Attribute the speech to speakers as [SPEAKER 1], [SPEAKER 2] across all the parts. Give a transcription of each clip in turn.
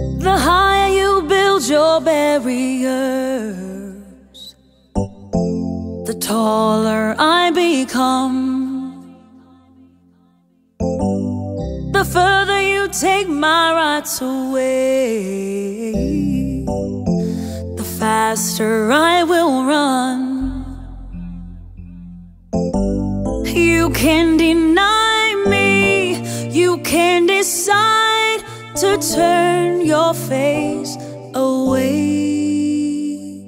[SPEAKER 1] The higher you build your barriers, the taller I become. The further you take my rights away, the faster I will run. You can deny me, you can decide to turn your face away.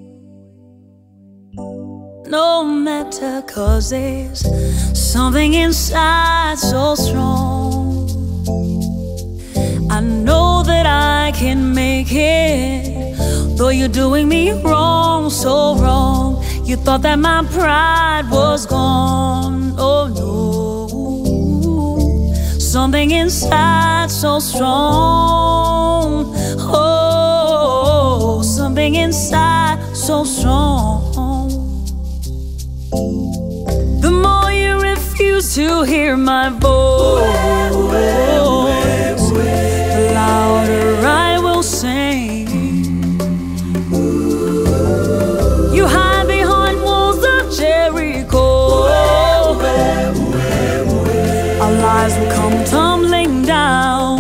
[SPEAKER 1] No matter, 'cause there's something inside so strong. I know that I can make it, though you're doing me wrong, so wrong. You thought that my pride was gone. Oh no, something inside so strong. Oh, something inside so strong. The more you refuse to hear my voice, the louder I will sing. You hide behind walls of Jericho, our lives will come tumbling down.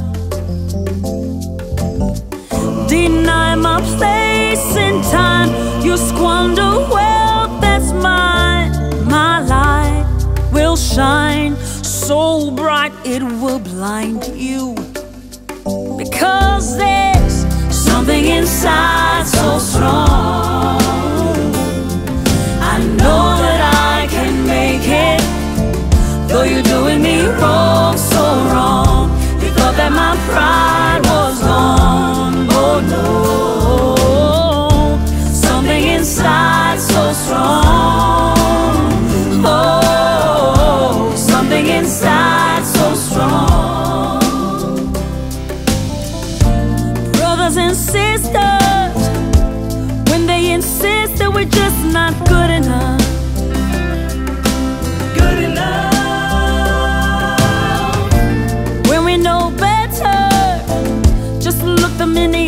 [SPEAKER 1] Deny my place in time, you squander wealth that's mine. My light will shine so bright it will blind you, because there's something inside so strong. I know that I can make it, though you're doing me wrong, so wrong. You thought that my pride was gone. Oh no, something inside so strong. Oh, something inside so strong. Brothers and sisters, when they insist that we're just not good enough, when we know better, just look them in the